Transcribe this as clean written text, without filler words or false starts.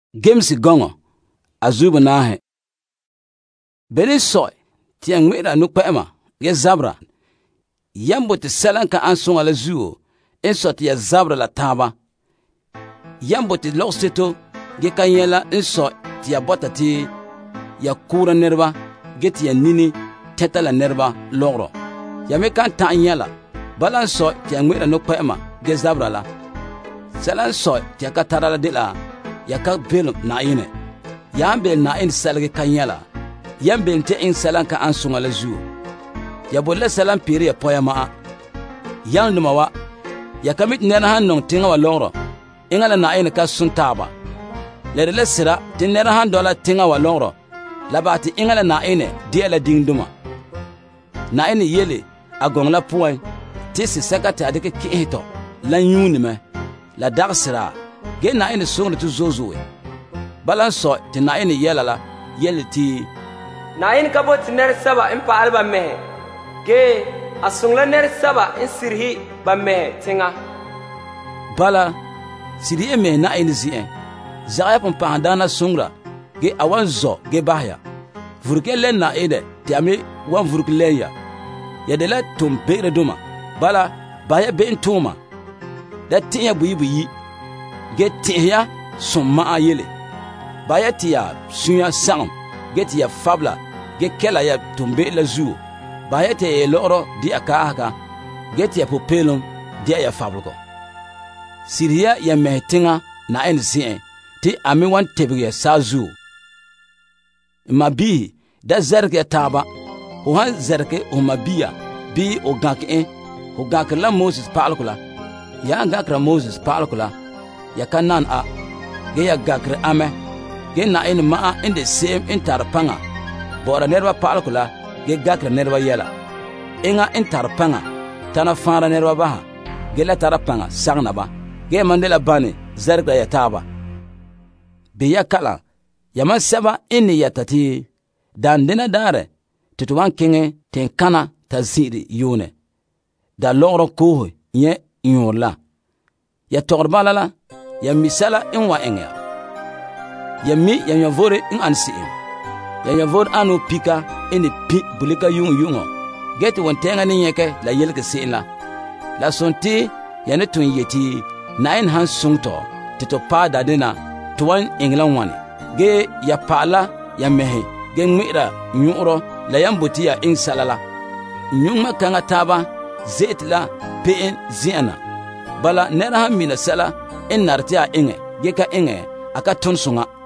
Gemsi gongo azubu nahe. Beni soy ti yang mira nukpema ge zabra. Yambo ti selan ka ansung ala zuo en sot ya zabra la taba. Yambo ti loksito ge kanyela en sot ti ya bota ti ya kura nerba ge ti ya nini teta la nerba logro. Ya me kan ta nyela balan soy ti yang mira nukpema ge zabra la. Selan soy ti ya katara la de la ya ka belum na ine ya bel na in salge kanyala ya bel te in salan ka ansunga la zu ya bolle salan piri ya poya ma ya nduma wa ya kamit nena han non tinga wa longro ingala na in ka suntaba le sira tin nena han dola tinga wa longro labati ingala na ine die la dingduma na ine yele agong la puan tisi sakata adike kihito la nyuni me la dagsira ge na ine sungre tu zozoe balan so ti na ine yelala yeliti na ine kabot ner saba in pa alba me ge asungla ner saba in sirhi ba me tinga bala siri me na ine zien zaya pon pa dana sungra ge awan zo ge bahya vurke len na ine ti ame wan vurke leya ya de la tumpere duma bala baya be ntuma da tinya buyi get tiya summa ayele bayati ya sunya sang get ya fabla get kela ya tumbe la zu bayati ya loro di aka get ya popelum di ya fablo siria ya metinga na enzi ti ami wan tebiya sazu mabi da zerke taba o han zerke o mabia bi o gak la Moses palkula ya gakra Moses palkula ya kanan a ge ya gakre ame ge na in ma in the same interpanga bora nerva palkula ge gakre nerva yela inga interpanga tana fara nerva baha ge la tarapanga sagna ba ge mandela bani zerga ya taba be ya kala ya masaba inni yatati dandina dare tutuwan kinge ten kana taziri yune da loro ko nye yola ya torbala la ya misala in wa engya ya mi ya nyavore in ansi ya nyavore anu pika eni pi bulika yungo geti wontenga ni nyeke la yelke sila la sonti ya ne tun yeti na in han sungto tito pa dadena tuwan englan wani ge ya pala ya mehe ge ngmira nyuro la yambuti ya in salala nyuma kanga taba zetla pen ziana bala nera hamina sala in nartia inge geka inge aka tunsunga